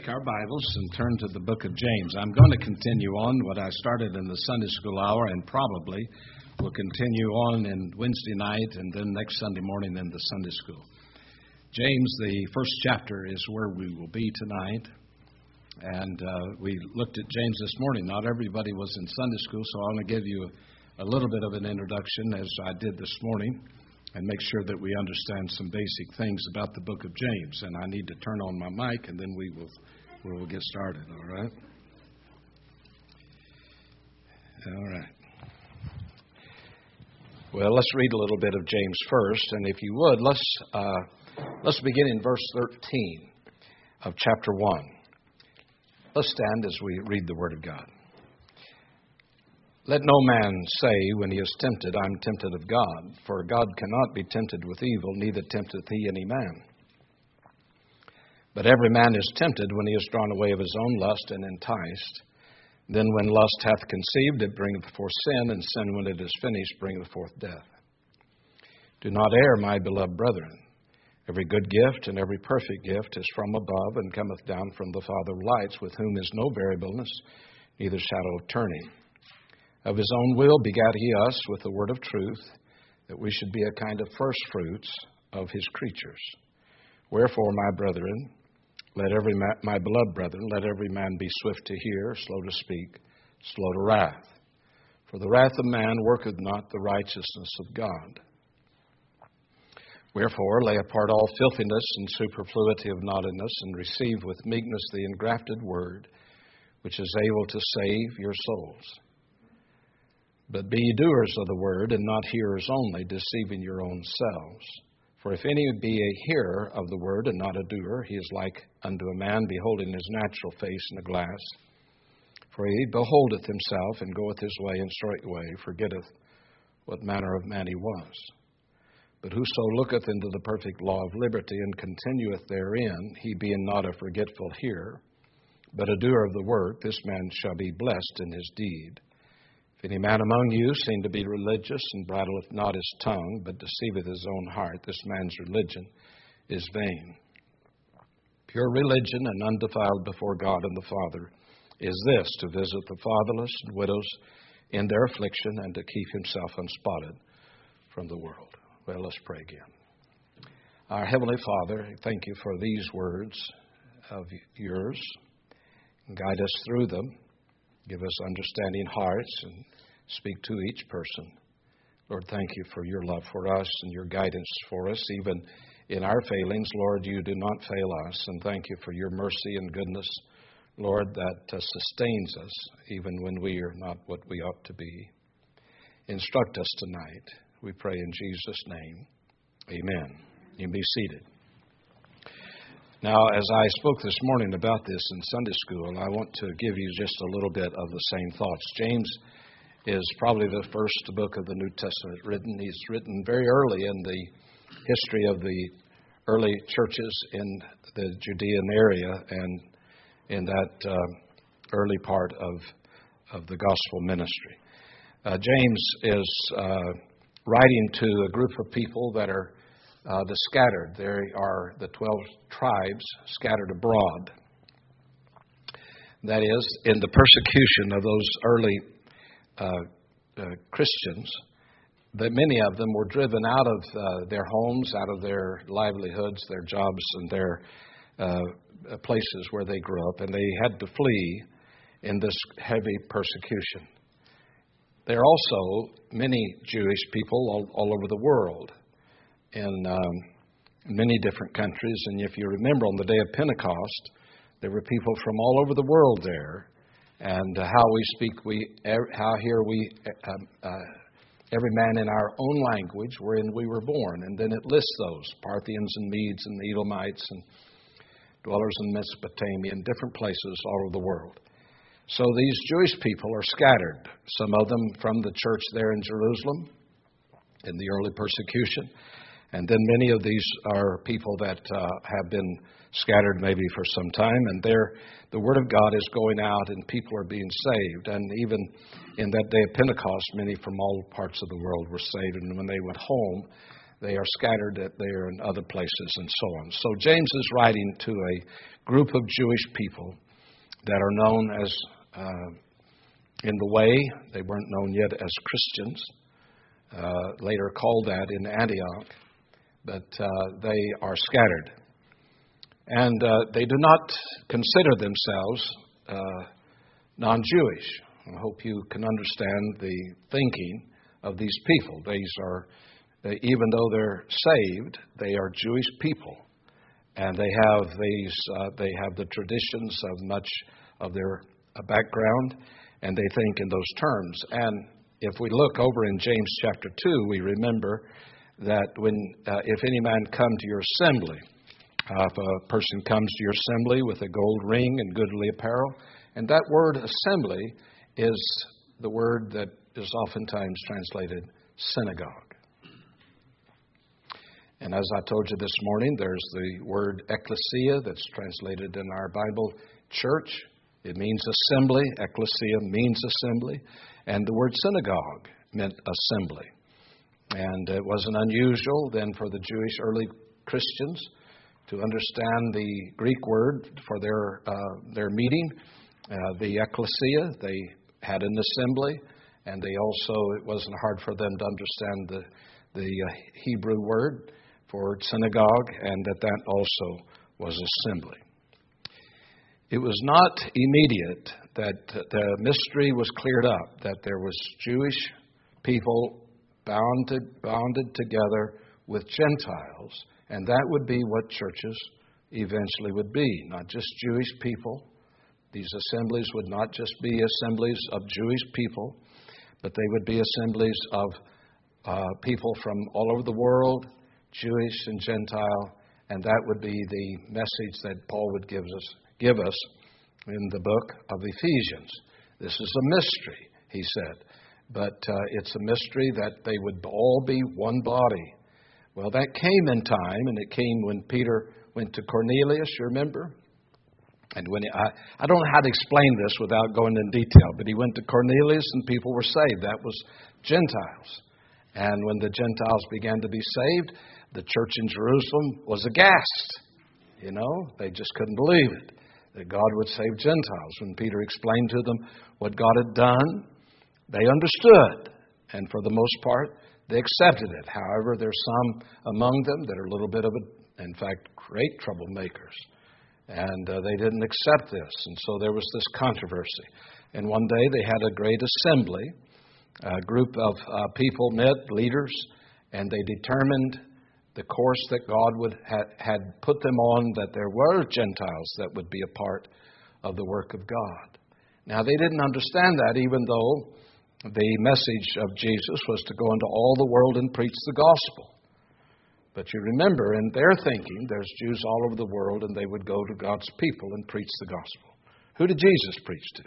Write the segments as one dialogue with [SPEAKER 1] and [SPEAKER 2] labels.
[SPEAKER 1] Our Bibles and turn to the book of James. I'm going to continue on what I started in the Sunday school hour and probably will continue on in Wednesday night and then next Sunday morning in the Sunday school. James, the first chapter, is where we will be tonight. And we looked at James this morning. Not everybody was in Sunday school, so I want to give you a little bit of an introduction as I did this morning and make sure that we understand some basic things about the book of James. And I need to turn on my mic and then we'll get started, all right? All right. Well, let's read a little bit of James first, and if you would, let's begin in verse 13 of chapter 1. Let's stand as we read the Word of God. Let no man say when he is tempted, I'm tempted of God, for God cannot be tempted with evil, neither tempteth he any man. But every man is tempted when he is drawn away of his own lust and enticed. Then when lust hath conceived, it bringeth forth sin, and sin, when it is finished, bringeth forth death. Do not err, my beloved brethren. Every good gift and every perfect gift is from above, and cometh down from the Father of lights, with whom is no variableness, neither shadow of turning. Of his own will begat he us with the word of truth, that we should be a kind of first fruits of his creatures. Wherefore, my brethren, my beloved brethren, let every man be swift to hear, slow to speak, slow to wrath. For the wrath of man worketh not the righteousness of God. Wherefore, lay apart all filthiness and superfluity of naughtiness, and receive with meekness the engrafted word, which is able to save your souls. But be ye doers of the word, and not hearers only, deceiving your own selves. For if any be a hearer of the word, and not a doer, he is like unto a man beholding his natural face in a glass. For he beholdeth himself, and goeth his way, and straightway forgetteth what manner of man he was. But whoso looketh into the perfect law of liberty, and continueth therein, he being not a forgetful hearer, but a doer of the work, this man shall be blessed in his deed. If any man among you seem to be religious, and bridleth not his tongue, but deceiveth his own heart, this man's religion is vain. Pure religion and undefiled before God and the Father is this, to visit the fatherless and widows in their affliction, and to keep himself unspotted from the world. Well, let's pray again. Our Heavenly Father, thank you for these words of yours. Guide us through them. Give us understanding hearts and speak to each person. Lord, thank you for your love for us and your guidance for us. Even in our failings, Lord, you do not fail us. And thank you for your mercy and goodness, Lord, that sustains us even when we are not what we ought to be. Instruct us tonight, we pray in Jesus' name. Amen. You can be seated. Now, as I spoke this morning about this in Sunday school, I want to give you just a little bit of the same thoughts. James is probably the first book of the New Testament written. He's written very early in the history of the early churches in the Judean area and in that early part of the gospel ministry. James is writing to a group of people that are the scattered. There are the 12 tribes scattered abroad. That is, in the persecution of those early Christians, that many of them were driven out of their homes, out of their livelihoods, their jobs, and their places where they grew up, and they had to flee in this heavy persecution. There are also many Jewish people all over the world, in many different countries. And if you remember, on the day of Pentecost, there were people from all over the world there. And how we speak, how here we, every man in our own language wherein we were born. And then it lists those, Parthians and Medes and Elamites and dwellers in Mesopotamia and different places all over the world. So these Jewish people are scattered, some of them from the church there in Jerusalem in the early persecution. And then many of these are people that have been scattered maybe for some time, and the Word of God is going out and people are being saved. And even in that day of Pentecost, many from all parts of the world were saved. And when they went home, They are scattered there in other places and so on. So James is writing to a group of Jewish people that are known as, in the way, they weren't known yet as Christians, later called that in Antioch, but they are scattered. And they do not consider themselves non-Jewish. I hope you can understand the thinking of these people. These are, even though they're saved, they are Jewish people, and they have the traditions of much of their background, and they think in those terms. And if we look over in James chapter 2, we remember that when if any man come to your assembly, if a person comes to your assembly with a gold ring and goodly apparel, and that word assembly is the word that is oftentimes translated synagogue. And as I told you this morning, there's the word ecclesia that's translated in our Bible, church. It means assembly. Ecclesia means assembly. And the word synagogue meant assembly. And it wasn't unusual then for the Jewish early Christians to understand the Greek word for their meeting, the ecclesia. They had an assembly, and they also, it wasn't hard for them to understand the Hebrew word for synagogue, and that also was assembly. It was not immediate that the mystery was cleared up, that there was Jewish people bounded together with Gentiles, and that would be what churches eventually would be, not just Jewish people. These assemblies would not just be assemblies of Jewish people, but they would be assemblies of people from all over the world, Jewish and Gentile, and that would be the message that Paul would give us in the book of Ephesians. This is a mystery, he said, but it's a mystery that they would all be one body. Well, that came in time, and it came when Peter went to Cornelius, you remember? And when I don't know how to explain this without going in detail, but he went to Cornelius and people were saved. That was Gentiles. And when the Gentiles began to be saved, the church in Jerusalem was aghast. You know, they just couldn't believe it, that God would save Gentiles. When Peter explained to them what God had done, they understood. And for the most part, they accepted it. However, there's some among them that are a little bit of in fact, great troublemakers. And they didn't accept this. And so there was this controversy. And one day they had a great assembly. A group of people met, leaders, and they determined the course that God had put them on, that there were Gentiles that would be a part of the work of God. Now, they didn't understand that, even though the message of Jesus was to go into all the world and preach the gospel. But you remember, in their thinking, there's Jews all over the world, and they would go to God's people and preach the gospel. Who did Jesus preach to?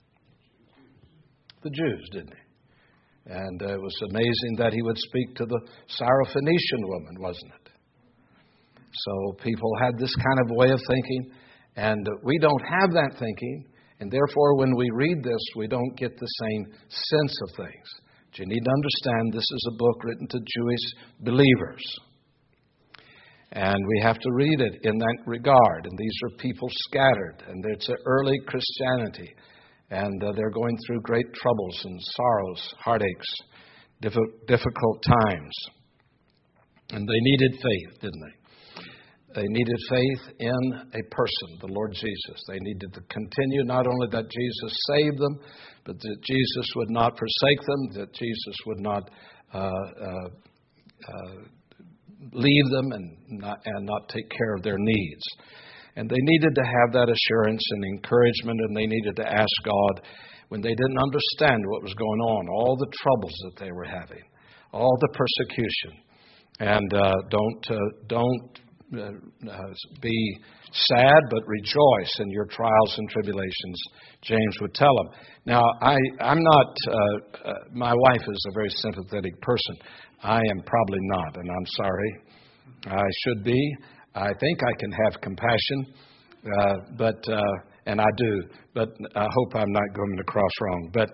[SPEAKER 1] The Jews, didn't he? And it was amazing that he would speak to the Syrophoenician woman, wasn't it? So people had this kind of way of thinking, and we don't have that thinking, and therefore when we read this, we don't get the same sense of things. But you need to understand this is a book written to Jewish believers. And we have to read it in that regard. And these are people scattered, and it's an early Christianity. And they're going through great troubles and sorrows, heartaches, difficult times. And they needed faith, didn't they? They needed faith in a person, the Lord Jesus. They needed to continue not only that Jesus saved them, but that Jesus would not forsake them, that Jesus would not leave them and not take care of their needs. And they needed to have that assurance and encouragement, and they needed to ask God when they didn't understand what was going on, all the troubles that they were having, all the persecution. And don't be sad, but rejoice in your trials and tribulations, James would tell them. Now, I'm not, my wife is a very sympathetic person. I am probably not, and I'm sorry. I should be. I think I can have compassion, and I do, but I hope I'm not going across wrong. But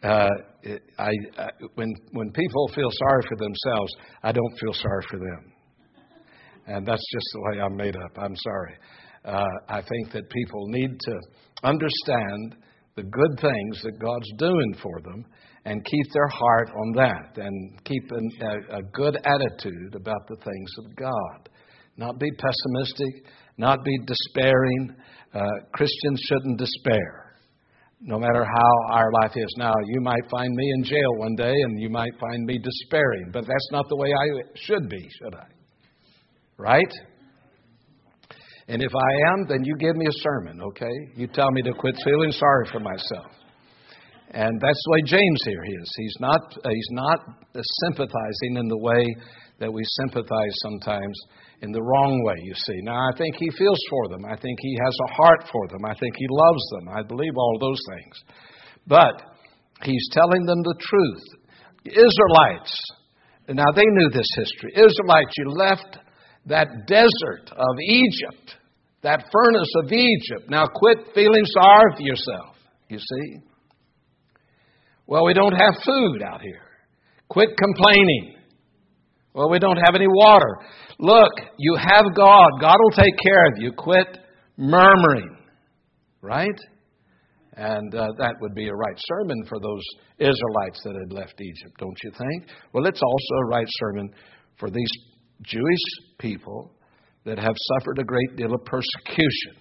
[SPEAKER 1] when people feel sorry for themselves, I don't feel sorry for them. And that's just the way I'm made up. I'm sorry. I think that people need to understand the good things that God's doing for them and keep their heart on that and keep a good attitude about the things of God. Not be pessimistic, not be despairing. Christians shouldn't despair, no matter how our life is. Now, you might find me in jail one day and you might find me despairing, but that's not the way I should be, should I? Right? And if I am, then you give me a sermon, okay? You tell me to quit feeling sorry for myself. And that's the way James here is. He's not sympathizing in the way that we sympathize sometimes in the wrong way, you see. Now, I think he feels for them. I think he has a heart for them. I think he loves them. I believe all those things. But he's telling them the truth. Israelites, now they knew this history. Israelites, you left that desert of Egypt, that furnace of Egypt. Now quit feeling sorry for yourself, you see. Well, we don't have food out here. Quit complaining. Well, we don't have any water. Look, you have God. God will take care of you. Quit murmuring. Right? And that would be a right sermon for those Israelites that had left Egypt, don't you think? Well, it's also a right sermon for these Jewish people that have suffered a great deal of persecution.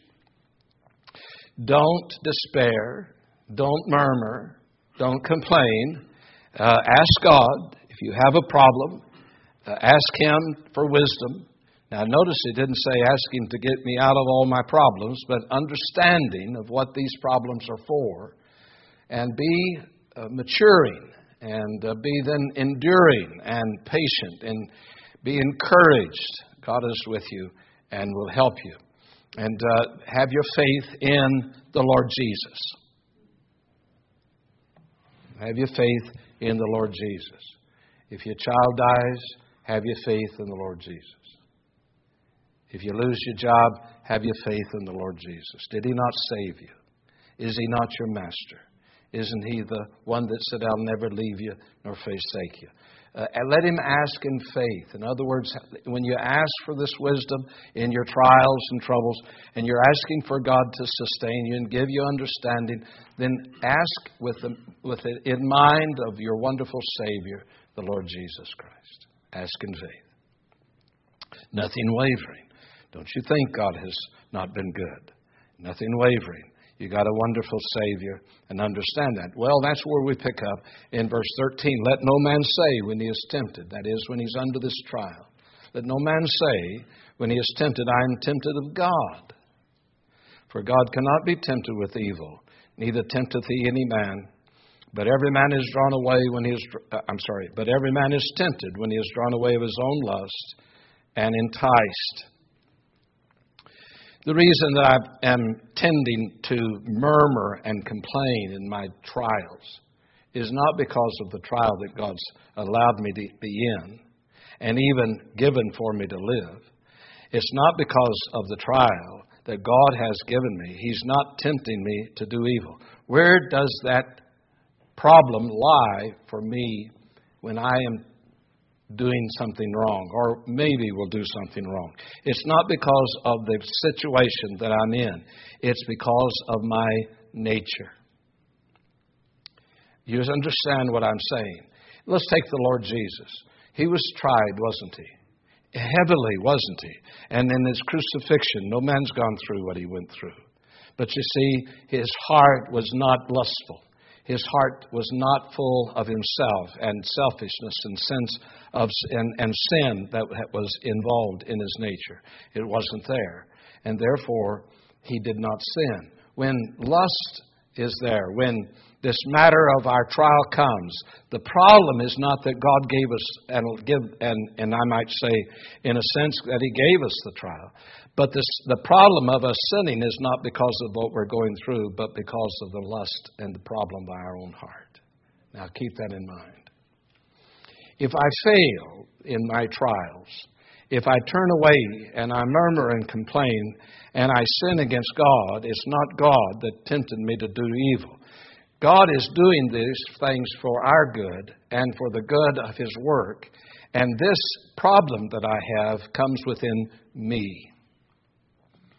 [SPEAKER 1] Don't despair. Don't murmur. Don't complain. Ask God. If you have a problem, ask Him for wisdom. Now, notice it didn't say ask Him to get me out of all my problems, but understanding of what these problems are for, and be maturing, and be then enduring and patient, and be encouraged. God is with you and will help you. And have your faith in the Lord Jesus. Have your faith in the Lord Jesus. If your child dies, have your faith in the Lord Jesus. If you lose your job, have your faith in the Lord Jesus. Did He not save you? Is He not your master? Isn't He the one that said, I'll never leave you nor forsake you? Let him ask in faith. In other words, when you ask for this wisdom in your trials and troubles, and you're asking for God to sustain you and give you understanding, then ask with it in mind of your wonderful Savior, the Lord Jesus Christ. Ask in faith. Nothing wavering. Don't you think God has not been good? Nothing wavering. You got a wonderful Savior, and understand that. Well, that's where we pick up in verse 13. Let no man say when he is tempted, that is, when he's under this trial. Let no man say when he is tempted, I am tempted of God. For God cannot be tempted with evil, neither tempteth he any man. But every man is drawn away when he is, but every man is tempted when he is drawn away of his own lust and enticed. The reason that I am tending to murmur and complain in my trials is not because of the trial that God's allowed me to be in and even given for me to live. It's not because of the trial that God has given me. He's not tempting me to do evil. Where does that problem lie for me when I am doing something wrong, or maybe will do something wrong? It's not because of the situation that I'm in. It's because of my nature. You understand what I'm saying? Let's take the Lord Jesus. He was tried, wasn't He? Heavily, wasn't He? And in His crucifixion, no man's gone through what He went through. But you see, His heart was not lustful. His heart was not full of himself and selfishness and sense of and sin that was involved in his nature. It wasn't there. And therefore, he did not sin. When lust is there, when this matter of our trial comes, the problem is not that God gave us, and I might say, in a sense, that He gave us the trial. But the problem of us sinning is not because of what we're going through, but because of the lust and the problem by our own heart. Now, keep that in mind. If I fail in my trials, if I turn away and I murmur and complain and I sin against God, it's not God that tempted me to do evil. God is doing these things for our good and for the good of His work. And this problem that I have comes within me.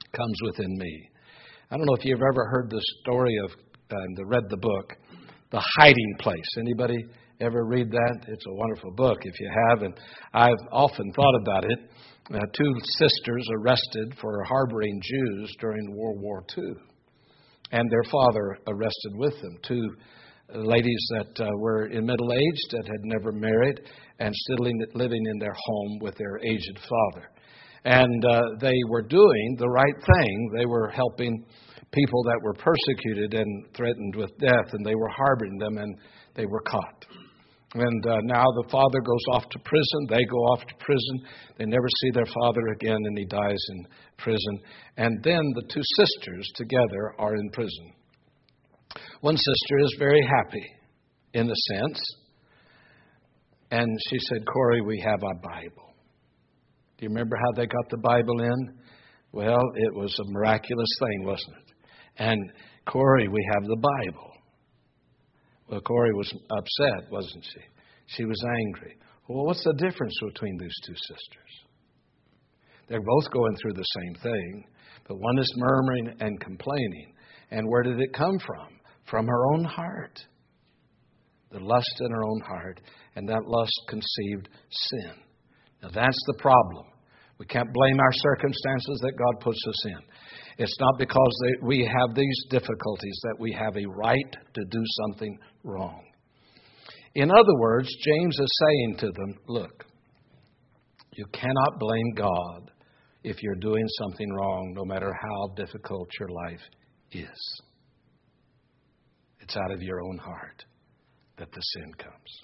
[SPEAKER 1] comes within me. I don't know if you've ever heard the story of, read the book, The Hiding Place. Anybody ever read that? It's a wonderful book if you have, and I've often thought about it. Two sisters arrested for harboring Jews during World War II, and their father arrested with them. Two ladies that were in middle age that had never married and still living in their home with their aged father. And they were doing the right thing. They were helping people that were persecuted and threatened with death, and they were harboring them, and they were caught. And now the father goes off to prison. They go off to prison. They never see their father again, and he dies in prison. And then the two sisters together are in prison. One sister is very happy, in a sense. And she said, Corey, we have our Bible. Do you remember how they got the Bible in? Well, it was a miraculous thing, wasn't it? And Corey, we have the Bible. Well, Corey was upset, wasn't she? She was angry. Well, what's the difference between these two sisters? They're both going through the same thing, but one is murmuring and complaining. And where did it come from? From her own heart. The lust in her own heart, and that lust conceived sin. Now that's the problem. We can't blame our circumstances that God puts us in. It's not because we have these difficulties that we have a right to do something wrong. In other words, James is saying to them, look, you cannot blame God if you're doing something wrong, no matter how difficult your life is. It's out of your own heart that the sin comes.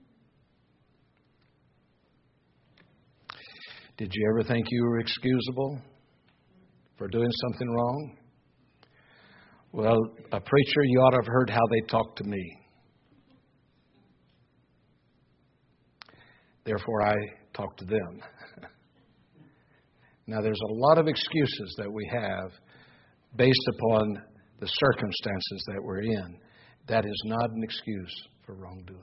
[SPEAKER 1] Did you ever think you were excusable for doing something wrong? Well, a preacher, you ought to have heard how they talked to me. Therefore, I talk to them. Now, there's a lot of excuses that we have based upon the circumstances that we're in. That is not an excuse for wrongdoing.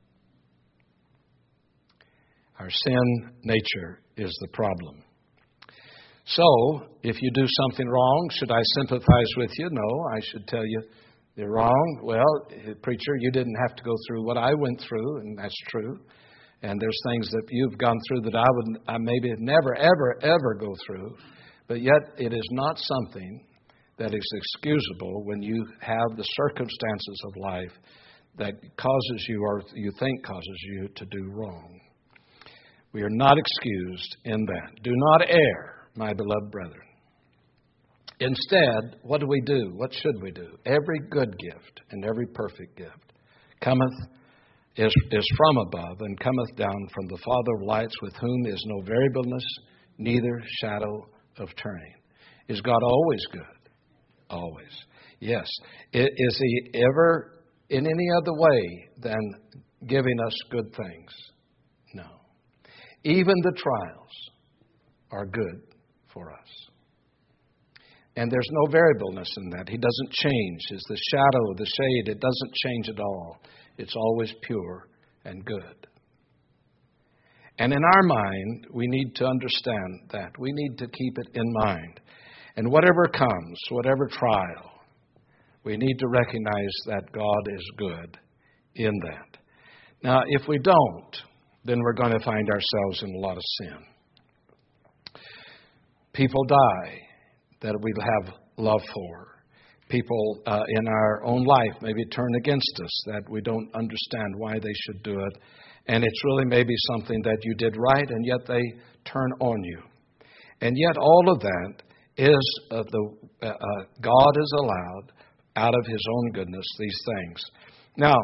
[SPEAKER 1] Our sin nature is the problem. So, if you do something wrong, should I sympathize with you? No, I should tell you you're wrong. Well, preacher, you didn't have to go through what I went through, and that's true. And there's things that you've gone through that I maybe never, ever go through. But yet, it is not something that is excusable when you have the circumstances of life that causes you, or you think causes you, to do wrong. We are not excused in that. Do not err, my beloved brethren. Instead, what do we do? What should we do? Every good gift and every perfect gift is from above and cometh down from the Father of lights, with whom is no variableness, neither shadow of turning. Is God always good? Always. Yes. Is He ever in any other way than giving us good things? No. Even the trials are good for us. And there's no variableness in that. He doesn't change. It's the shadow, the shade. It doesn't change at all. It's always pure and good. And in our mind, we need to understand that. We need to keep it in mind. And whatever comes, whatever trial, we need to recognize that God is good in that. Now, if we don't, then we're going to find ourselves in a lot of sin. People die that we have love for. People in our own life maybe turn against us, that we don't understand why they should do it. And it's really maybe something that you did right, and yet they turn on you. And yet all of that is God has allowed out of His own goodness these things. Now,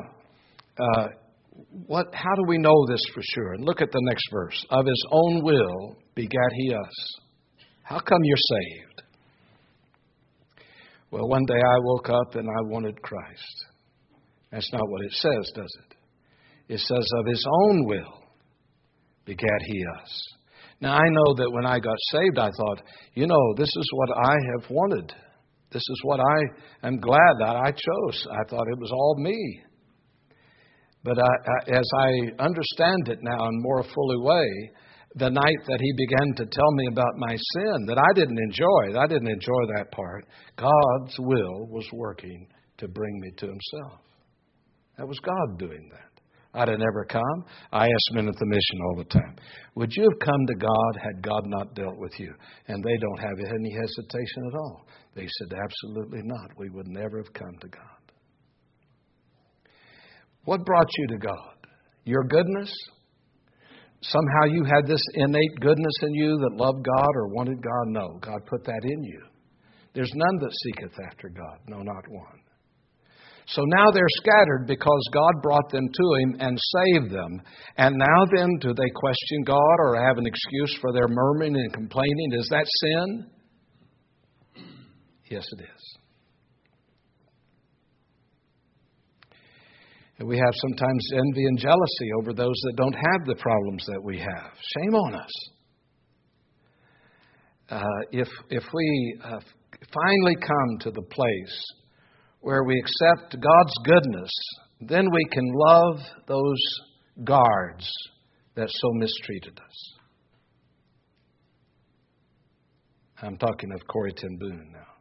[SPEAKER 1] how do we know this for sure? And look at the next verse. Of His own will begat He us. How come you're saved? Well, one day I woke up and I wanted Christ. That's not what it says, does it? It says, of His own will begat He us. Now, I know that when I got saved, I thought, this is what I have wanted. This is what I am glad that I chose. I thought it was all me. But as I understand it now in more fully way, the night that He began to tell me about my sin that I didn't enjoy. I didn't enjoy that part. God's will was working to bring me to Himself. That was God doing that. I'd have never come. I ask men at the mission all the time, would you have come to God had God not dealt with you? And they don't have any hesitation at all. They said, absolutely not. We would never have come to God. What brought you to God? Your goodness? Somehow you had this innate goodness in you that loved God or wanted God? No, God put that in you. There's none that seeketh after God. No, not one. So now they're scattered because God brought them to Him and saved them. And now then, do they question God or have an excuse for their murmuring and complaining? Is that sin? Yes, it is. And we have sometimes envy and jealousy over those that don't have the problems that we have. Shame on us. If we finally come to the place where we accept God's goodness, then we can love those guards that so mistreated us. I'm talking of Corrie ten Boom now.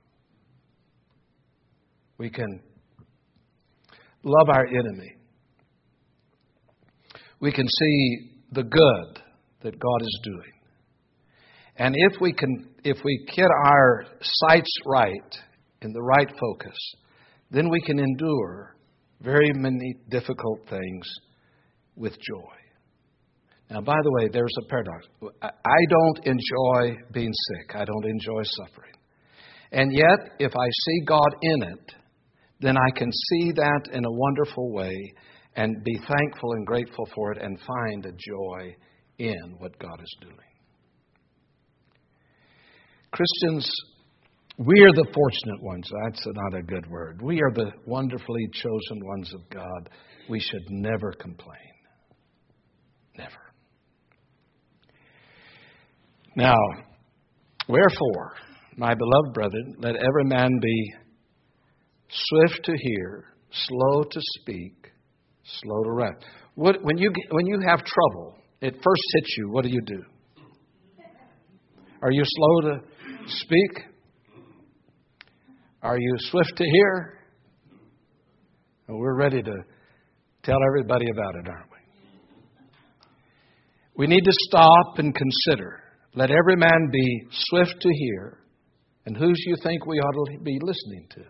[SPEAKER 1] We can love our enemy. We can see the good that God is doing. And if we get our sights right, in the right focus, then we can endure very many difficult things with joy. Now, by the way, there's a paradox. I don't enjoy being sick. I don't enjoy suffering. And yet, if I see God in it, then I can see that in a wonderful way and be thankful and grateful for it and find a joy in what God is doing. Christians, we are the fortunate ones. That's not a good word. We are the wonderfully chosen ones of God. We should never complain. Never. Now, wherefore, my beloved brethren, let every man be swift to hear, slow to speak, slow to wrath. When you have trouble, it first hits you, what do? Are you slow to speak? Are you swift to hear? Well, we're ready to tell everybody about it, aren't we? We need to stop and consider. Let every man be swift to hear. And who do you think we ought to be listening to?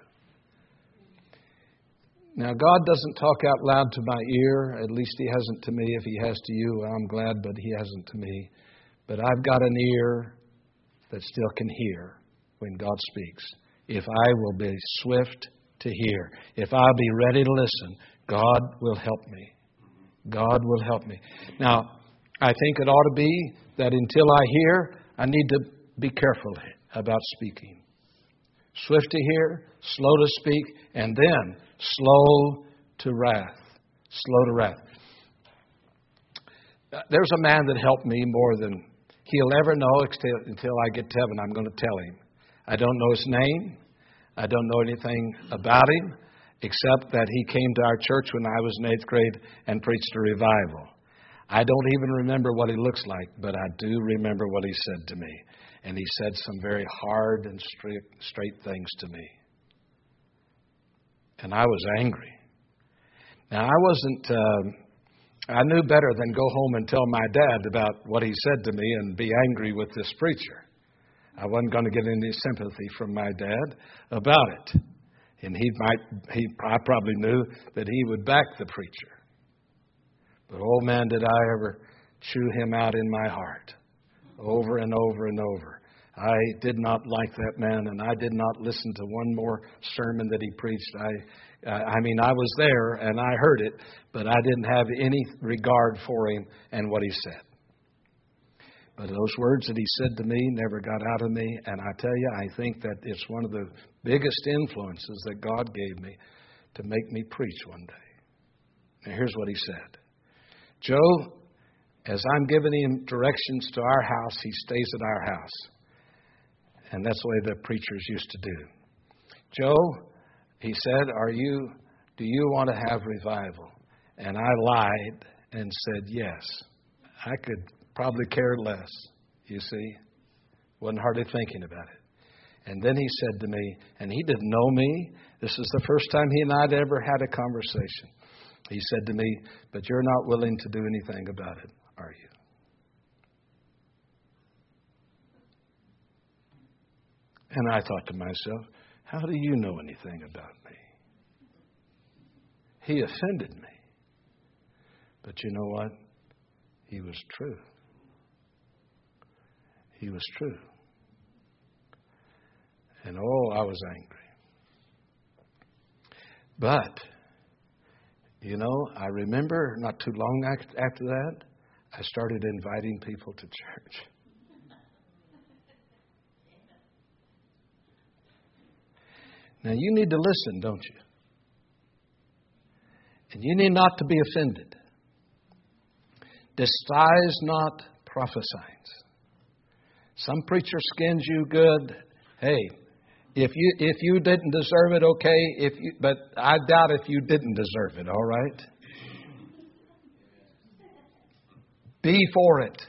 [SPEAKER 1] Now, God doesn't talk out loud to my ear. At least He hasn't to me. If He has to you, I'm glad, but He hasn't to me. But I've got an ear that still can hear when God speaks. If I will be swift to hear, if I'll be ready to listen, God will help me. God will help me. Now, I think it ought to be that until I hear, I need to be careful about speaking. Swift to hear, slow to speak, and then slow to wrath. Slow to wrath. There's a man that helped me more than he'll ever know until I get to heaven. I'm going to tell him. I don't know his name. I don't know anything about him, except that he came to our church when I was in 8th grade and preached a revival. I don't even remember what he looks like, but I do remember what he said to me. And he said some very hard and straight things to me. And I was angry. Now, I knew better than go home and tell my dad about what he said to me and be angry with this preacher. I wasn't going to get any sympathy from my dad about it. And I probably knew that he would back the preacher. But oh man, did I ever chew him out in my heart. Over and over and over. I did not like that man, and I did not listen to one more sermon that he preached. I mean, I was there, and I heard it, but I didn't have any regard for him and what he said. But those words that he said to me never got out of me, and I tell you, I think that it's one of the biggest influences that God gave me to make me preach one day. Now, here's what he said. Joe, as I'm giving him directions to our house, he stays at our house. And that's the way the preachers used to do. Joe, he said, do you want to have revival? And I lied and said yes. I could Probably cared less, you see. Wasn't hardly thinking about it. And then he said to me, and he didn't know me. This is the first time he and I had ever had a conversation. He said to me, but you're not willing to do anything about it, are you? And I thought to myself, how do you know anything about me? He offended me. But you know what? He was true. He was true. And oh, I was angry. But, you know, I remember not too long after that, I started inviting people to church. Now, you need to listen, don't you? And you need not to be offended. Despise not prophesying. Some preacher skins you good. Hey, if you didn't deserve it, okay. But I doubt if you didn't deserve it, all right? Be for it.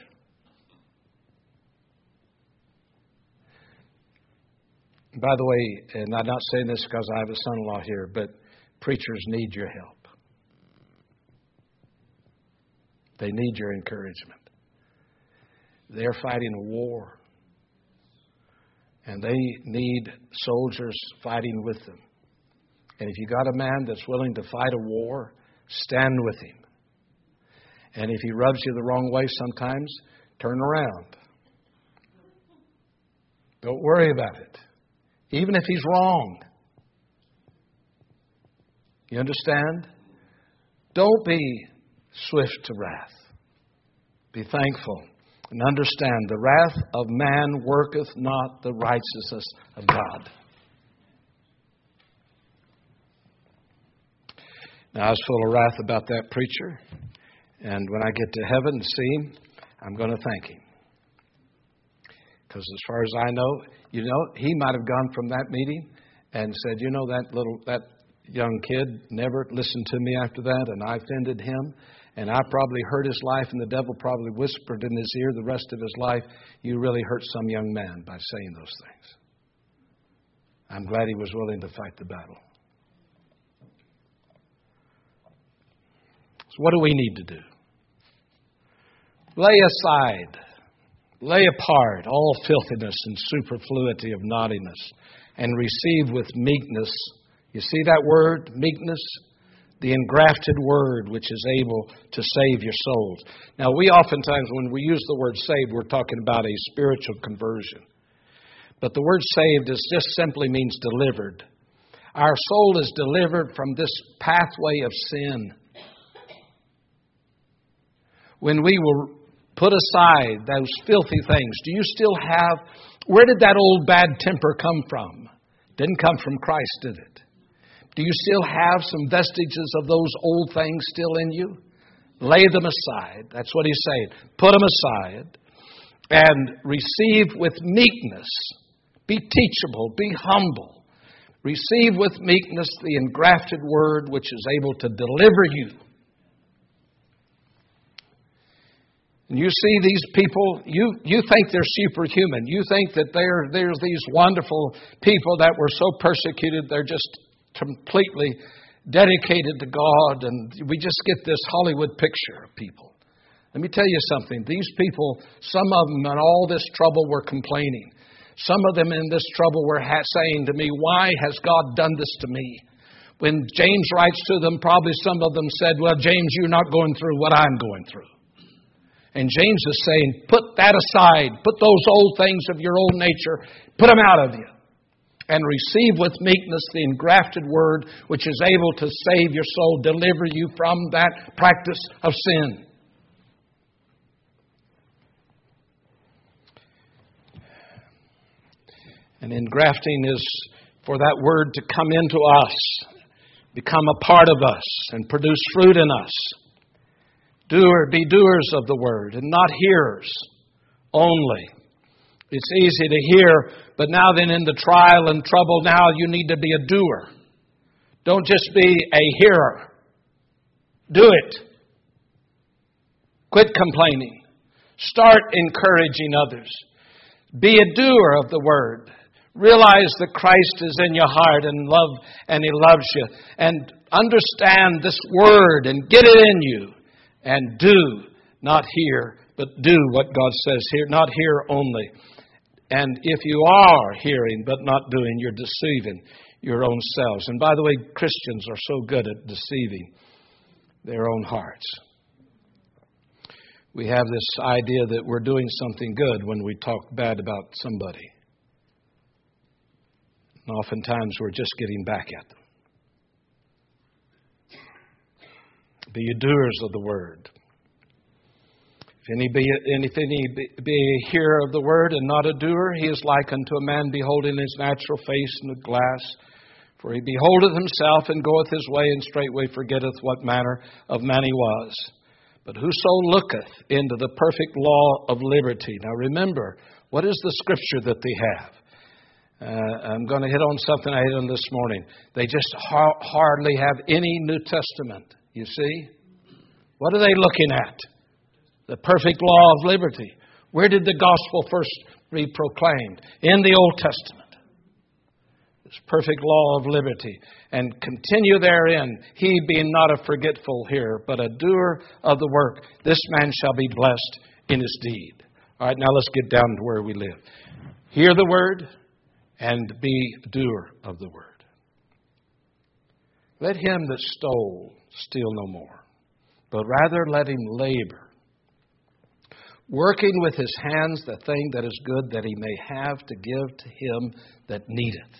[SPEAKER 1] By the way, and I'm not saying this because I have a son-in-law here, but preachers need your help. They need your encouragement. They're fighting a war. And they need soldiers fighting with them. And if you got a man that's willing to fight a war, stand with him. And if he rubs you the wrong way sometimes, turn around. Don't worry about it. Even if he's wrong. You understand? Don't be swift to wrath. Be thankful and understand the wrath of man worketh not the righteousness of God. Now, I was full of wrath about that preacher. And when I get to heaven and see him, I'm going to thank him. Because as far as I know, he might have gone from that meeting and said, that young kid never listened to me after that, and I offended him, and I probably hurt his life, and the devil probably whispered in his ear the rest of his life, you really hurt some young man by saying those things. I'm glad he was willing to fight the battle. So what do we need to do? Lay aside, lay apart all filthiness and superfluity of naughtiness, and receive with meekness. You see that word, meekness? The engrafted word which is able to save your souls. Now, we oftentimes, when we use the word saved, we're talking about a spiritual conversion. But the word saved just simply means delivered. Our soul is delivered from this pathway of sin. When we will put aside those filthy things, do you still have, where did that old bad temper come from? Didn't come from Christ, did it? Do you still have some vestiges of those old things still in you? Lay them aside. That's what he's saying. Put them aside and receive with meekness. Be teachable. Be humble. Receive with meekness the engrafted word which is able to deliver you. And you see these people, you think they're superhuman. You think that there's these wonderful people that were so persecuted, they're just completely dedicated to God, and we just get this Hollywood picture of people. Let me tell you something. These people, some of them in all this trouble were complaining. Some of them in this trouble were saying to me, why has God done this to me? When James writes to them, probably some of them said, well, James, you're not going through what I'm going through. And James is saying, put that aside. Put those old things of your old nature, put them out of you. And receive with meekness the engrafted word which is able to save your soul, deliver you from that practice of sin. And engrafting is for that word to come into us, become a part of us, and produce fruit in us. Be doers of the word and not hearers only. It's easy to hear, but now then in the trial and trouble, now you need to be a doer. Don't just be a hearer. Do it. Quit complaining. Start encouraging others. Be a doer of the Word. Realize that Christ is in your heart and He loves you. And understand this Word and get it in you. And do, not hear, but do what God says here. Not hear only. And if you are hearing but not doing, you're deceiving your own selves. And by the way, Christians are so good at deceiving their own hearts. We have this idea that we're doing something good when we talk bad about somebody. And oftentimes we're just getting back at them. Be ye doers of the Word. If any be a hearer of the Word and not a doer, he is like unto a man beholding his natural face in a glass. For he beholdeth himself and goeth his way, and straightway forgetteth what manner of man he was. But whoso looketh into the perfect law of liberty. Now remember, what is the scripture that they have? I'm going to hit on something I hit on this morning. They just hardly have any New Testament, you see. What are they looking at? The perfect law of liberty. Where did the gospel first be proclaimed? In the Old Testament. This perfect law of liberty. And continue therein, he being not a forgetful hearer, but a doer of the work. This man shall be blessed in his deed. All right, now let's get down to where we live. Hear the word and be doer of the word. Let him that stole steal no more, but rather let him labor, working with his hands the thing that is good, that he may have to give to him that needeth.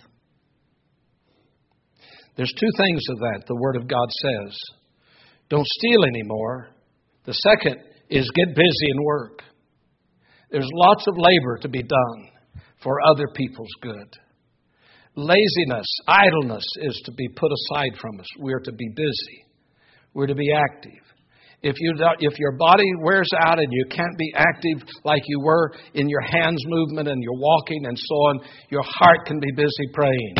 [SPEAKER 1] There's two things of that the Word of God says. Don't steal anymore. The second is get busy and work. There's lots of labor to be done for other people's good. Laziness, idleness is to be put aside from us. We're to be busy. We're to be active. If your body wears out and you can't be active like you were in your hands movement and your walking and so on, your heart can be busy praying.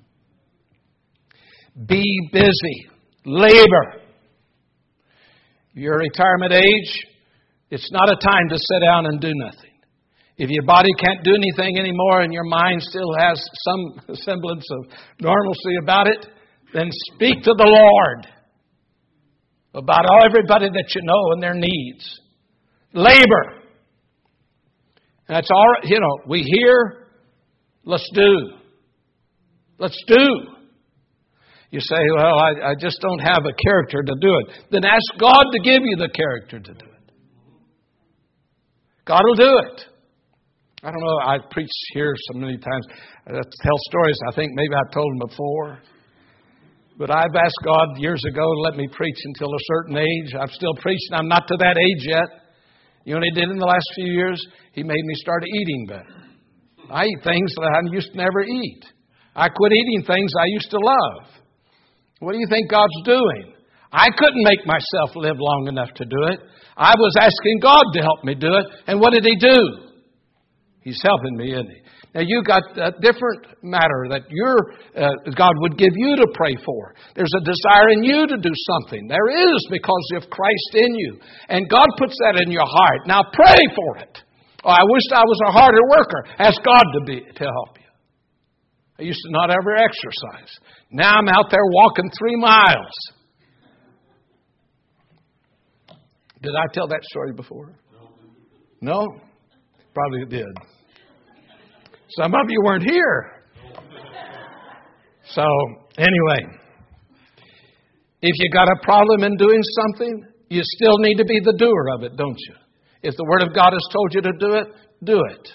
[SPEAKER 1] Be busy. Labor. Your retirement age, it's not a time to sit down and do nothing. If your body can't do anything anymore and your mind still has some semblance of normalcy about it, then speak to the Lord about everybody that you know and their needs. Labor. And that's all right. You know, we hear, let's do. Let's do. You say, well, I just don't have a character to do it. Then ask God to give you the character to do it. God will do it. I don't know, I preach here so many times. I tell stories, I think maybe I've told them before. But I've asked God years ago to let me preach until a certain age. I'm still preaching. I'm not to that age yet. You know what He did in the last few years? He made me start eating better. I eat things that I used to never eat. I quit eating things I used to love. What do you think God's doing? I couldn't make myself live long enough to do it. I was asking God to help me do it. And what did He do? He's helping me, isn't He? Now, you got a different matter that God would give you to pray for. There's a desire in you to do something. There is, because of Christ in you. And God puts that in your heart. Now, pray for it. Oh, I wished I was a harder worker. Ask God to help you. I used to not ever exercise. Now I'm out there walking 3 miles. Did I tell that story before? No? Probably did. Some of you weren't here. So, anyway, if you got a problem in doing something, you still need to be the doer of it, don't you? If the Word of God has told you to do it, do it.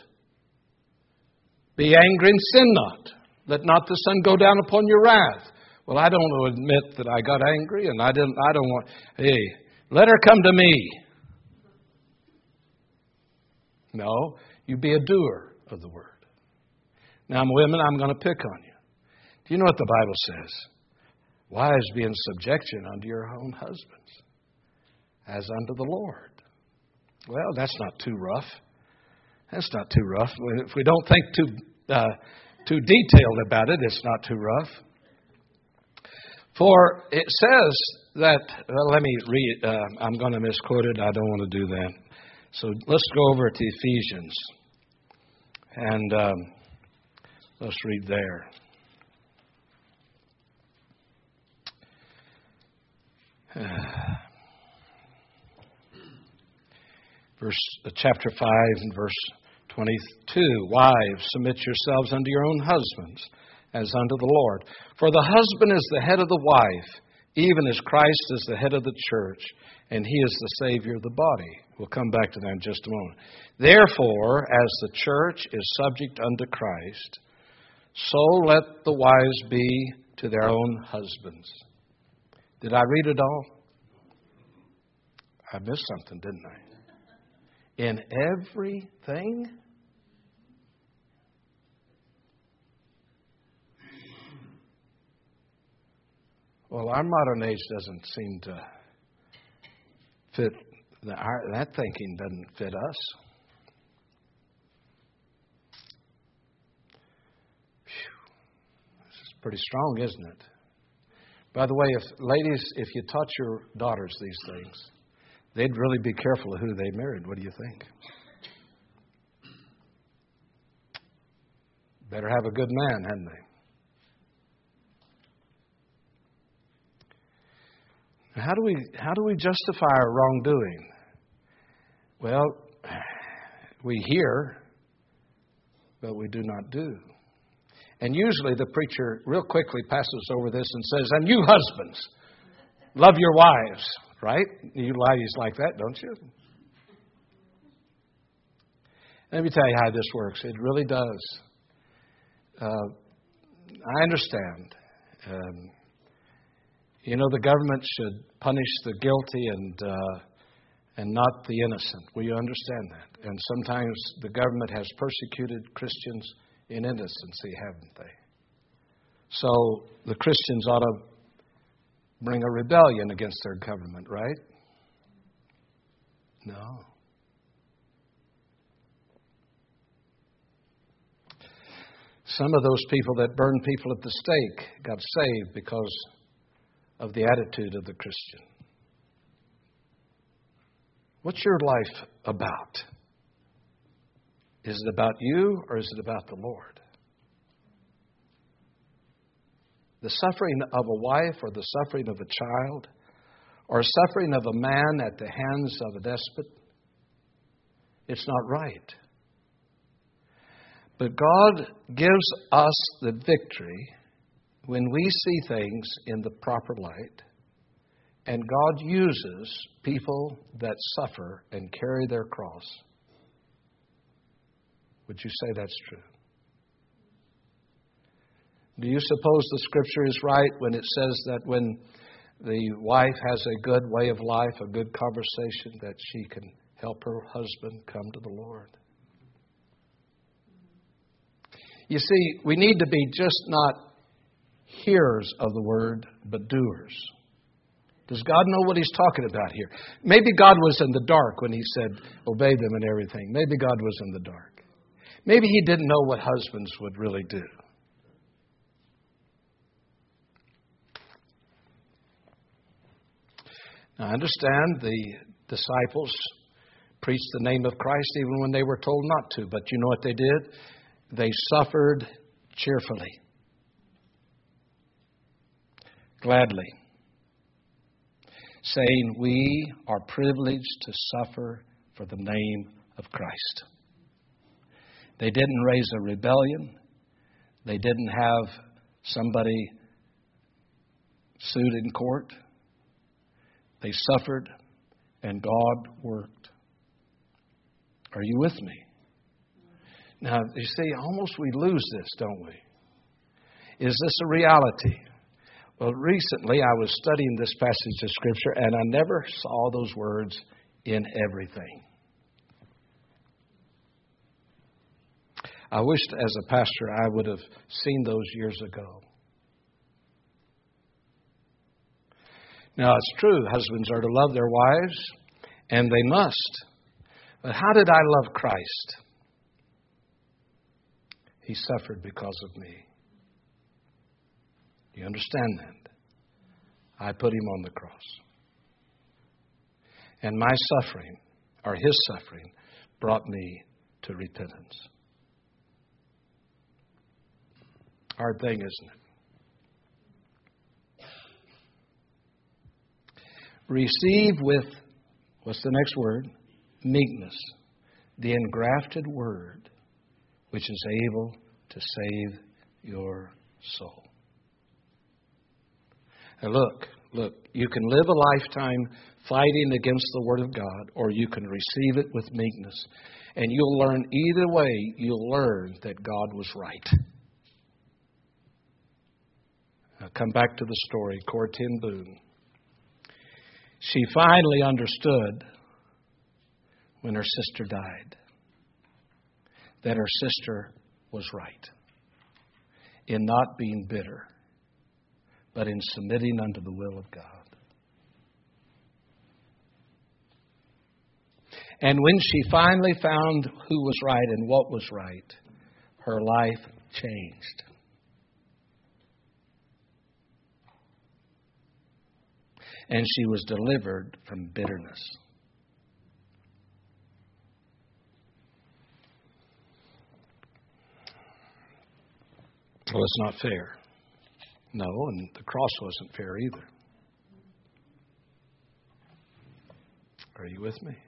[SPEAKER 1] Be angry and sin not. Let not the sun go down upon your wrath. Well, I don't want to admit that I got angry, and I don't want. Hey, let her come to me. No, you be a doer of the Word. Now, women, I'm going to pick on you. Do you know what the Bible says? Wives, be in subjection unto your own husbands, as unto the Lord. Well, that's not too rough. That's not too rough. If we don't think too detailed about it, it's not too rough. For it says that, let me read, I'm going to misquote it. I don't want to do that. So let's go over to Ephesians. And let's read there. Chapter 5 and verse 22. Wives, submit yourselves unto your own husbands, as unto the Lord. For the husband is the head of the wife, even as Christ is the head of the church, and he is the Savior of the body. We'll come back to that in just a moment. Therefore, as the church is subject unto Christ, so let the wives be to their own husbands. Did I read it all? I missed something, didn't I? In everything? Well, our modern age doesn't seem to fit. That thinking doesn't fit us. This is pretty strong, isn't it? By the way, ladies, if you taught your daughters these things, they'd really be careful of who they married. What do you think? Better have a good man, hadn't they? How do we justify our wrongdoing? Well, we hear, but we do not do. And usually the preacher real quickly passes over this and says, and you husbands, love your wives, right? You ladies like that, don't you? Let me tell you how this works. It really does. I understand. The government should punish the guilty and not the innocent. Will you understand that? And sometimes the government has persecuted Christians in innocency, haven't they? So the Christians ought to bring a rebellion against their government, right? No. Some of those people that burned people at the stake got saved because of the attitude of the Christian. What's your life about? Is it about you or is it about the Lord? The suffering of a wife or the suffering of a child or suffering of a man at the hands of a despot, it's not right. But God gives us the victory when we see things in the proper light, and God uses people that suffer and carry their cross. Would you say that's true? Do you suppose the Scripture is right when it says that when the wife has a good way of life, a good conversation, that she can help her husband come to the Lord? You see, we need to be just not hearers of the word, but doers. Does God know what He's talking about here? Maybe God was in the dark when He said, obey them in everything. Maybe God was in the dark. Maybe He didn't know what husbands would really do. Now, I understand the disciples preached the name of Christ even when they were told not to. But you know what they did? They suffered cheerfully, gladly, saying, we are privileged to suffer for the name of Christ. They didn't raise a rebellion. They didn't have somebody sued in court. They suffered, and God worked. Are you with me? Now, you see, almost we lose this, don't we? Is this a reality? Well, recently I was studying this passage of Scripture, and I never saw those words in everything. I wished as a pastor I would have seen those years ago. Now, it's true, husbands are to love their wives, and they must. But how did I love Christ? He suffered because of me. Do you understand that? I put Him on the cross. And my suffering, or His suffering brought me to repentance. Hard thing, isn't it? Receive with, what's the next word? Meekness. The engrafted word, which is able to save your soul. Now look, you can live a lifetime fighting against the Word of God, or you can receive it with meekness. And you'll learn either way, you'll learn that God was right. Now come back to the story, Cora Ten Boom. She finally understood when her sister died that her sister was right in not being bitter, but in submitting unto the will of God. And when she finally found who was right and what was right, her life changed. And she was delivered from bitterness. Well, it's not fair. No, and the cross wasn't fair either. Are you with me?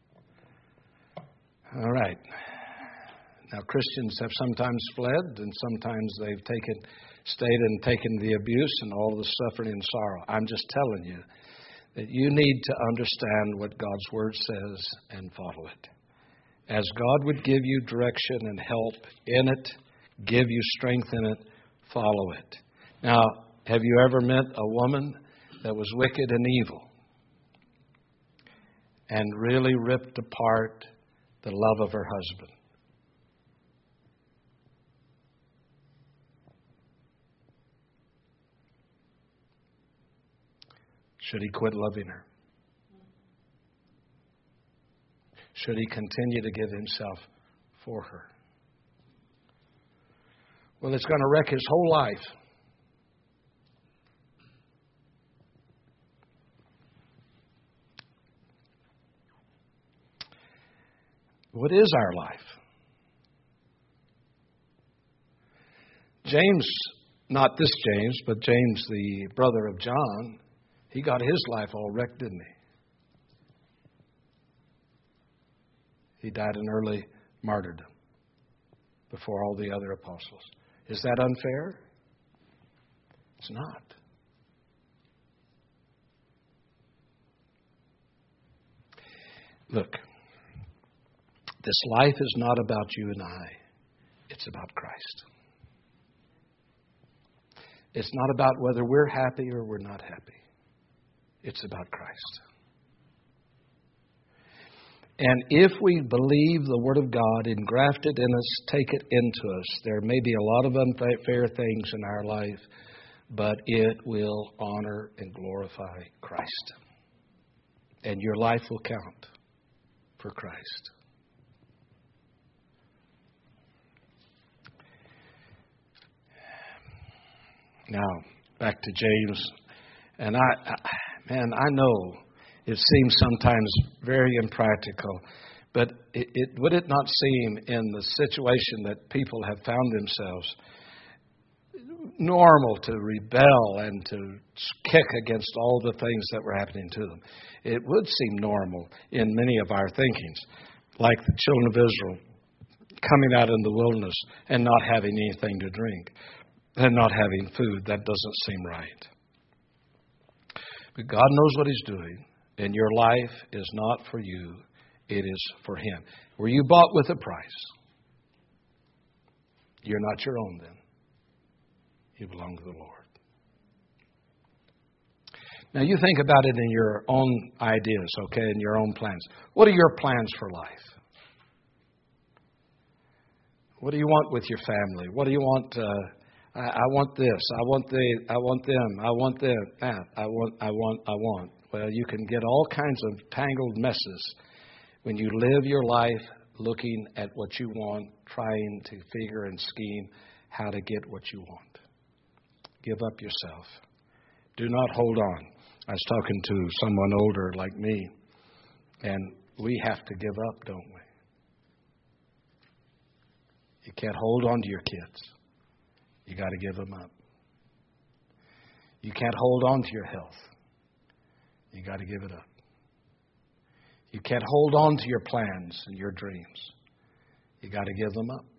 [SPEAKER 1] All right. Now, Christians have sometimes fled, and sometimes they've stayed and taken the abuse and all the suffering and sorrow. I'm just telling you that you need to understand what God's Word says and follow it. As God would give you direction and help in it, give you strength in it, follow it. Now, have you ever met a woman that was wicked and evil and really ripped apart the love of her husband? Should he quit loving her? Should he continue to give himself for her? Well, it's going to wreck his whole life. What is our life? James, not this James, but James, the brother of John, he got his life all wrecked, didn't he? He died an early martyrdom before all the other apostles. Is that unfair? It's not. Look, this life is not about you and I. It's about Christ. It's not about whether we're happy or we're not happy. It's about Christ. And if we believe the Word of God, engraft it in us, take it into us, there may be a lot of unfair things in our life, but it will honor and glorify Christ. And your life will count for Christ. Now, back to James. And I know it seems sometimes very impractical, but would it not seem in the situation that people have found themselves normal to rebel and to kick against all the things that were happening to them? It would seem normal in many of our thinkings, like the children of Israel coming out in the wilderness and not having anything to drink and not having food. That doesn't seem right. But God knows what He's doing, and your life is not for you, it is for Him. Were you bought with a price? You're not your own then. You belong to the Lord. Now you think about it in your own ideas, okay, in your own plans. What are your plans for life? What do you want with your family? What do you want? I want this. I want them. I want them. That. I want. Well, you can get all kinds of tangled messes when you live your life looking at what you want, trying to figure and scheme how to get what you want. Give up yourself. Do not hold on. I was talking to someone older like me, and we have to give up, don't we? You can't hold on to your kids. You got to give them up. You can't hold on to your health. You got to give it up. You can't hold on to your plans and your dreams. You got to give them up.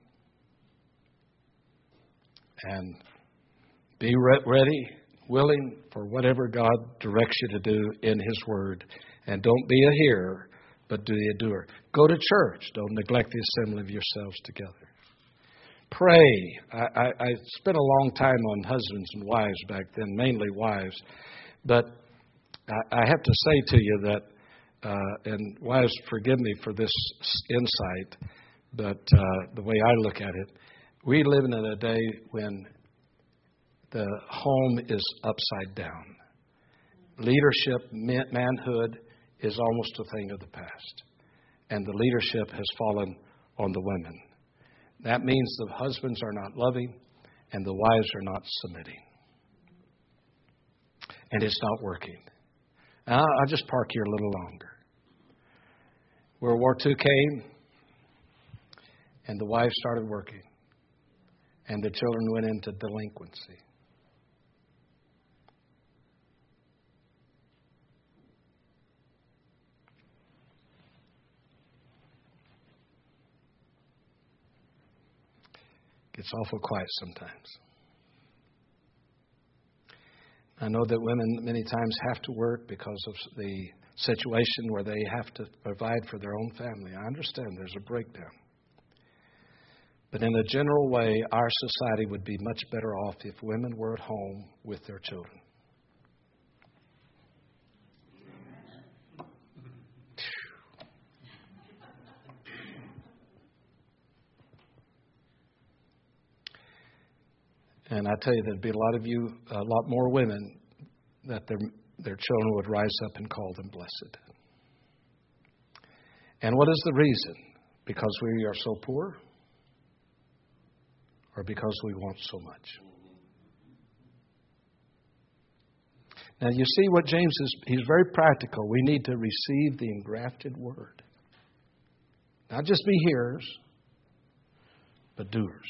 [SPEAKER 1] And be ready, willing for whatever God directs you to do in His Word. And don't be a hearer, but be a doer. Go to church. Don't neglect the assembly of yourselves together. Pray. I spent a long time on husbands and wives back then, mainly wives. But I have to say to you that, and wives, forgive me for this insight, but the way I look at it, we live in a day when the home is upside down. Leadership, manhood is almost a thing of the past. And the leadership has fallen on the women. That means the husbands are not loving and the wives are not submitting. And it's not working. I'll just park here a little longer. World War II came and the wives started working and the children went into delinquency. It's awful quiet sometimes. I know that women many times have to work because of the situation where they have to provide for their own family. I understand there's a breakdown. But in a general way, our society would be much better off if women were at home with their children. And I tell you, there'd be a lot of you, a lot more women, that their children would rise up and call them blessed. And what is the reason? Because we are so poor? Or because we want so much? Now you see what James is, he's very practical. We need to receive the engrafted word. Not just be hearers, but doers.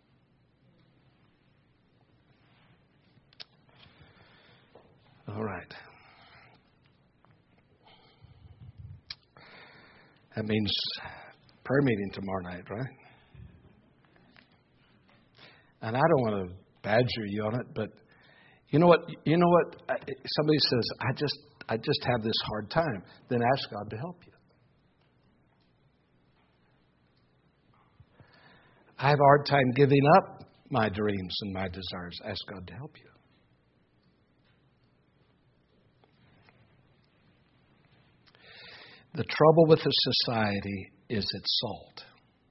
[SPEAKER 1] All right. That means prayer meeting tomorrow night, right? And I don't want to badger you on it, but you know what? Somebody says, I just have this hard time. Then ask God to help you. I have a hard time giving up my dreams and my desires. Ask God to help you. The trouble with the society is its salt.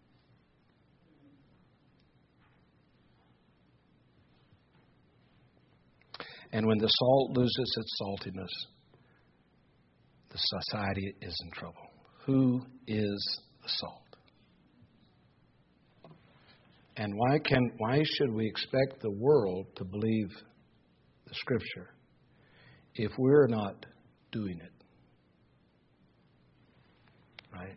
[SPEAKER 1] And when the salt loses its saltiness, the society is in trouble. Who is the salt? And why should we expect the world to believe the Scripture if we're not doing it? Right?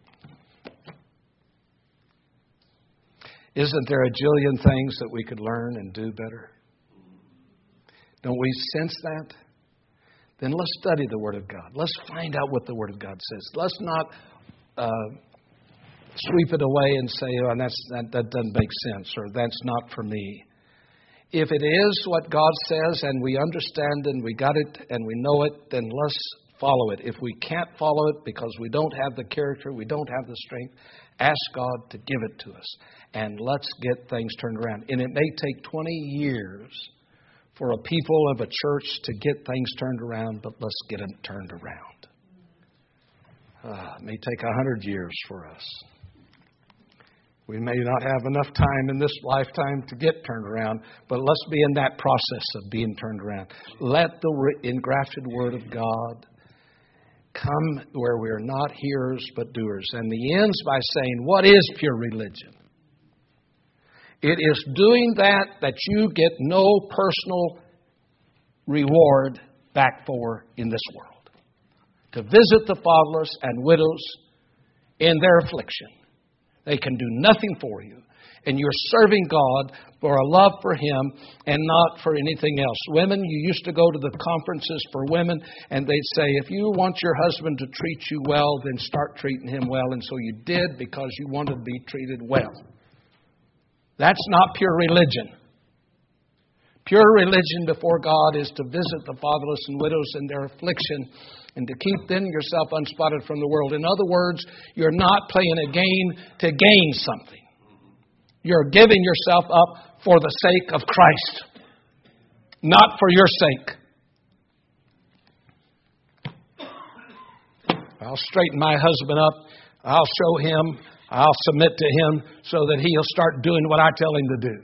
[SPEAKER 1] Isn't there a jillion things that we could learn and do better? Don't we sense that? Then let's study the Word of God. Let's find out what the Word of God says. Let's not sweep it away and say, oh, that doesn't make sense, or that's not for me. If it is what God says and we understand and we got it and we know it, then let's follow it. If we can't follow it because we don't have the character, we don't have the strength, ask God to give it to us. And let's get things turned around. And it may take 20 years for a people of a church to get things turned around, but let's get them turned around. It may take 100 years for us. We may not have enough time in this lifetime to get turned around, but let's be in that process of being turned around. Let the engrafted Word of God come where we are not hearers but doers. And he ends by saying, what is pure religion? It is doing that you get no personal reward back for in this world. To visit the fatherless and widows in their affliction. They can do nothing for you. And you're serving God for a love for Him and not for anything else. Women, you used to go to the conferences for women, and they'd say, if you want your husband to treat you well, then start treating him well. And so you did because you wanted to be treated well. That's not pure religion. Pure religion before God is to visit the fatherless and widows in their affliction and to keep then yourself unspotted from the world. In other words, you're not playing a game to gain something. You're giving yourself up for the sake of Christ, not for your sake. I'll straighten my husband up. I'll show him. I'll submit to him so that he'll start doing what I tell him to do.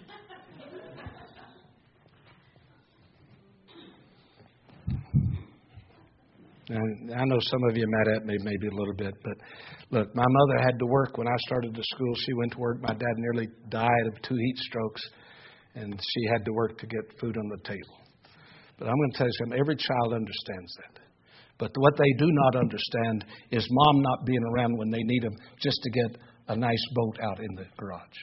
[SPEAKER 1] And I know some of you are mad at me maybe a little bit, but look, my mother had to work when I started the school. She went to work. My dad nearly died of 2 heat strokes, and she had to work to get food on the table. But I'm going to tell you something. Every child understands that. But what they do not understand is mom not being around when they need them just to get a nice boat out in the garage.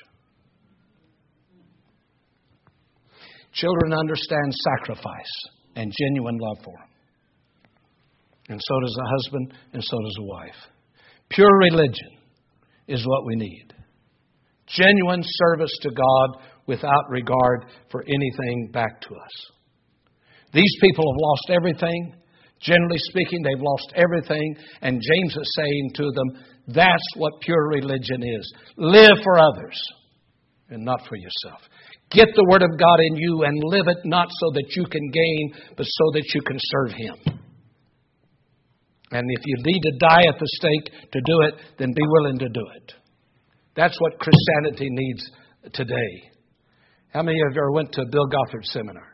[SPEAKER 1] Children understand sacrifice and genuine love for them. And so does a husband, and so does a wife. Pure religion is what we need. Genuine service to God without regard for anything back to us. These people have lost everything. Generally speaking, they've lost everything. And James is saying to them, that's what pure religion is. Live for others and not for yourself. Get the Word of God in you and live it not so that you can gain, but so that you can serve Him. And if you need to die at the stake to do it, then be willing to do it. That's what Christianity needs today. How many of you ever went to Bill Gothard seminar?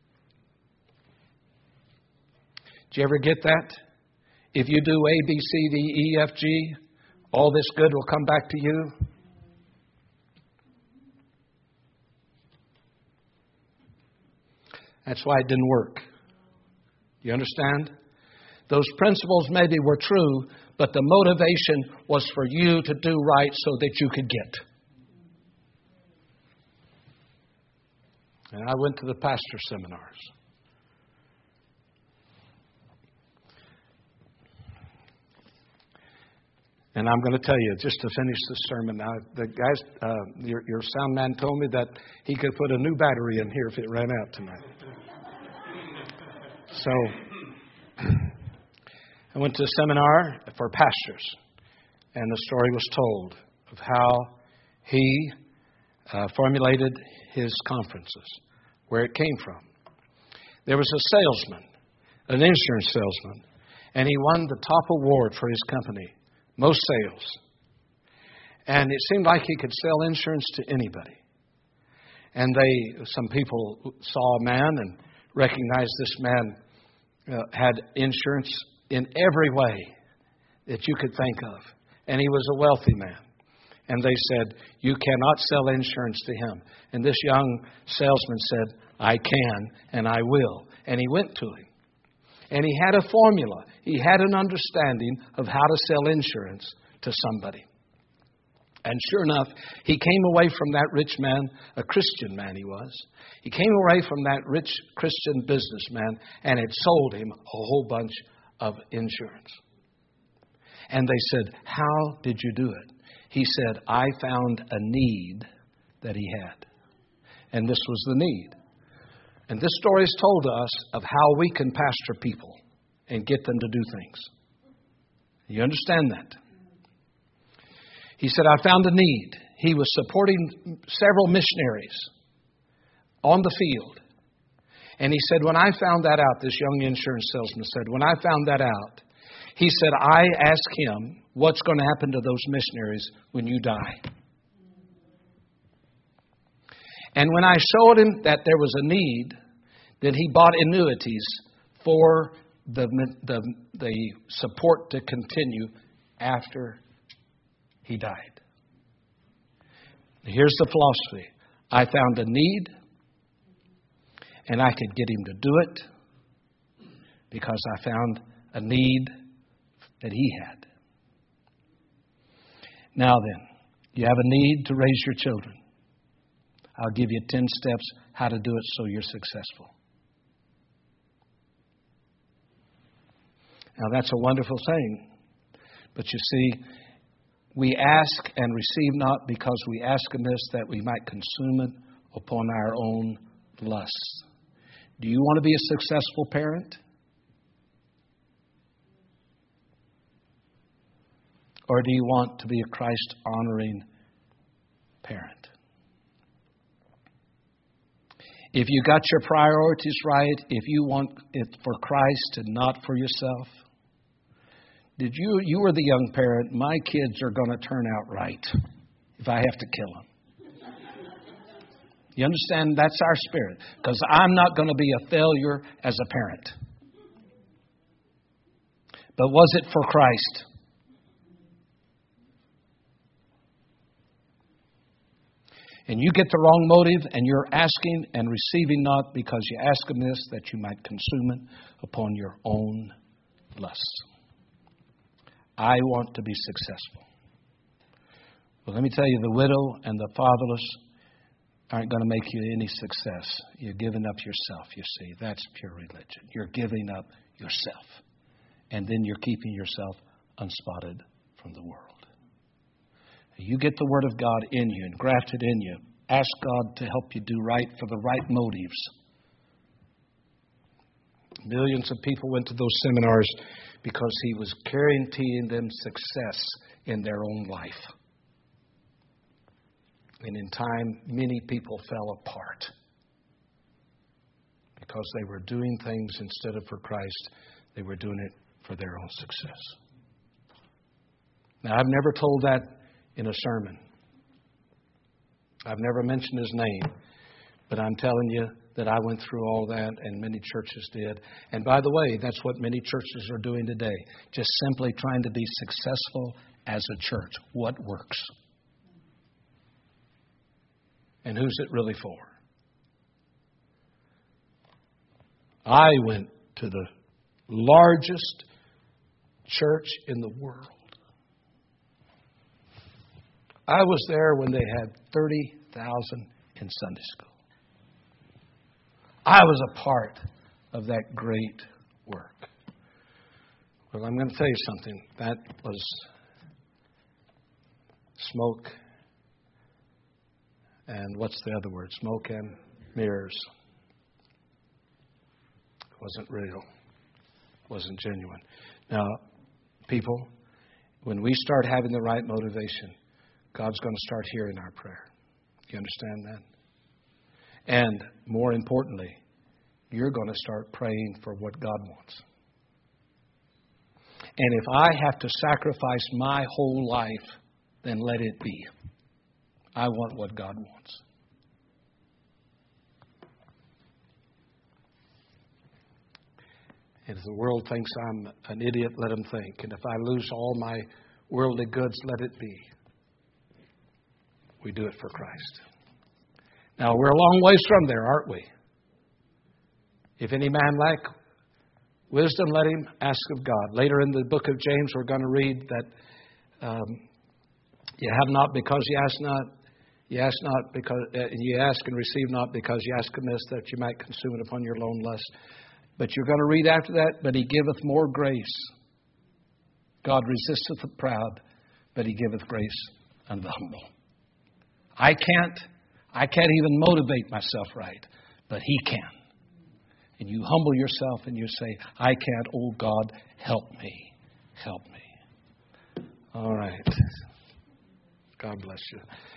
[SPEAKER 1] Did you ever get that? If you do A, B, C, D, E, F, G, all this good will come back to you. That's why it didn't work. You understand? Those principles maybe were true, but the motivation was for you to do right so that you could get. And I went to the pastor seminars. And I'm going to tell you, just to finish the sermon, now, the guys, your sound man told me that he could put a new battery in here if it ran out tonight. So I went to a seminar for pastors, and the story was told of how he formulated his conferences, where it came from. There was a salesman, an insurance salesman, and he won the top award for his company, most sales. And it seemed like he could sell insurance to anybody. And some people saw a man and recognized this man had insurance in every way that you could think of. And he was a wealthy man. And they said, you cannot sell insurance to him. And this young salesman said, I can and I will. And he went to him. And he had a formula. He had an understanding of how to sell insurance to somebody. And sure enough, he came away from that rich man, a Christian man he was. He came away from that rich Christian businessman and had sold him a whole bunch of insurance. And they said, how did you do it? He said, I found a need that he had. And this was the need. And this story is told to us of how we can pastor people and get them to do things. You understand that? He said, I found a need. He was supporting several missionaries on the field. And he said, when I found that out, this young insurance salesman said, when I found that out, he said, I asked him, what's going to happen to those missionaries when you die? And when I showed him that there was a need, then he bought annuities for the support to continue after he died. Here's the philosophy. I found a need, and I could get him to do it because I found a need that he had. Now then, you have a need to raise your children. I'll give you 10 steps how to do it so you're successful. Now that's a wonderful thing. But you see, we ask and receive not because we ask amiss that we might consume it upon our own lusts. Do you want to be a successful parent? Or do you want to be a Christ-honoring parent? If you got your priorities right, if you want it for Christ and not for yourself, you were the young parent, my kids are going to turn out right if I have to kill them. You understand? That's our spirit. Because I'm not going to be a failure as a parent. But was it for Christ? And you get the wrong motive, and you're asking and receiving not because you ask amiss that you might consume it upon your own lusts. I want to be successful. Well, let me tell you, the widow and the fatherless aren't going to make you any success. You're giving up yourself, you see. That's pure religion. You're giving up yourself. And then you're keeping yourself unspotted from the world. You get the Word of God in you and grafted in you. Ask God to help you do right for the right motives. Millions of people went to those seminars because He was guaranteeing them success in their own life. And in time, many people fell apart because they were doing things instead of for Christ. They were doing it for their own success. Now, I've never told that in a sermon. I've never mentioned his name, but I'm telling you that I went through all that, and many churches did. And by the way, that's what many churches are doing today, just simply trying to be successful as a church. What works? And who's it really for? I went to the largest church in the world. I was there when they had 30,000 in Sunday school. I was a part of that great work. Well, I'm going to tell you something. That was smoke and what's the other word? Smoke and mirrors. It wasn't real. It wasn't genuine. Now, people, when we start having the right motivation, God's going to start hearing our prayer. You understand that? And more importantly, you're going to start praying for what God wants. And if I have to sacrifice my whole life, then let it be. I want what God wants. And if the world thinks I'm an idiot, let them think. And if I lose all my worldly goods, let it be. We do it for Christ. Now, we're a long ways from there, aren't we? If any man lack wisdom, let him ask of God. Later in the book of James, we're going to read that you have not because you ask not. You ask not because you ask and receive not because you ask amiss that you might consume it upon your own lust. But you're going to read after that, but He giveth more grace. God resisteth the proud, but He giveth grace unto the humble. I can't even motivate myself right, but He can. And you humble yourself and you say, I can't, oh God, help me. Help me. All right. God bless you.